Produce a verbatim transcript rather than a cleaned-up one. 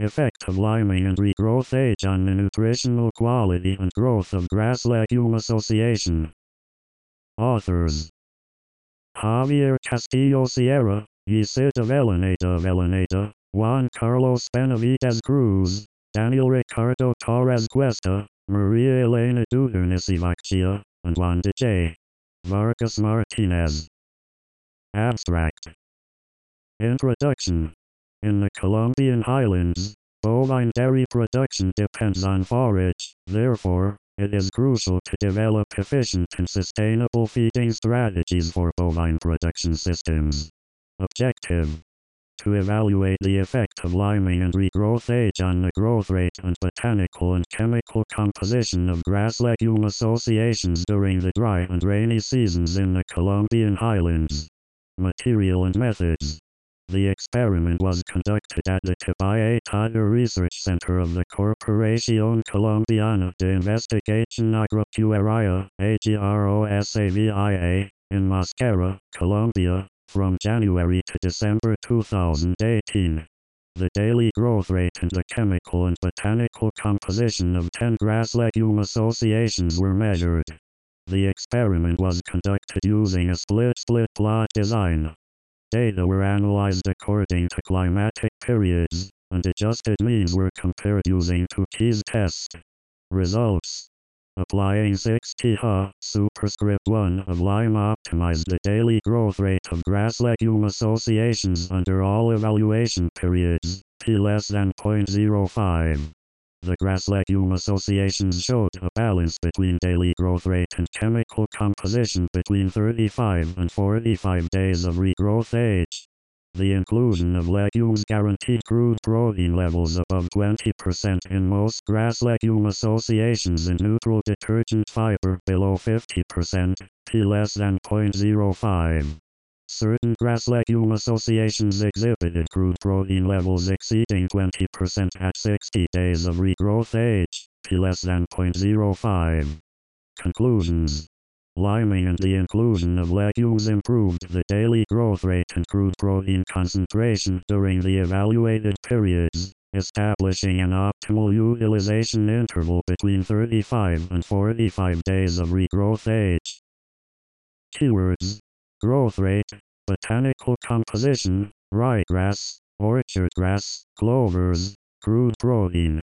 Effect of liming and regrowth age on the nutritional quality and growth of grass legume association. Authors: Javier Castillo Sierra, Isita Velaneta Velaneta, Juan Carlos Benavides Cruz, Daniel Ricardo Torres Cuesta, Maria Elena Dudernisivacia, and Juan de J. Vargas Martinez. Abstract. Introduction. In the Colombian highlands, bovine dairy production depends on forage, therefore, it is crucial to develop efficient and sustainable feeding strategies for bovine production systems. Objective: to evaluate the effect of liming and regrowth age on the growth rate and botanical and chemical composition of grass legume associations during the dry and rainy seasons in the Colombian highlands. Material and methods. The experiment was conducted at the Tibayatata Research Center of the Corporación Colombiana de Investigación Agropecuaria, AGROSAVIA, in Mosquera, Colombia, from January to December two thousand eighteen. The daily growth rate and the chemical and botanical composition of ten grass legume associations were measured. The experiment was conducted using a split-split plot design. Data were analyzed according to climatic periods, and adjusted means were compared using two keys test. Results: applying sixty H A superscript one of lime optimized the daily growth rate of grass legume associations under all evaluation periods, p less than zero point zero five. The grass legume associations showed a balance between daily growth rate and chemical composition between thirty-five and forty-five days of regrowth age. The inclusion of legumes guaranteed crude protein levels above twenty percent in most grass legume associations and neutral detergent fiber below fifty percent, p less than zero point zero five. Certain grass legume associations exhibited crude protein levels exceeding twenty percent at sixty days of regrowth age, p less than zero point zero five. Conclusions: liming and the inclusion of legumes improved the daily growth rate and crude protein concentration during the evaluated periods, establishing an optimal utilization interval between thirty-five and forty-five days of regrowth age. Keywords: growth rate, botanical composition, ryegrass, orchard grass, clovers, crude protein.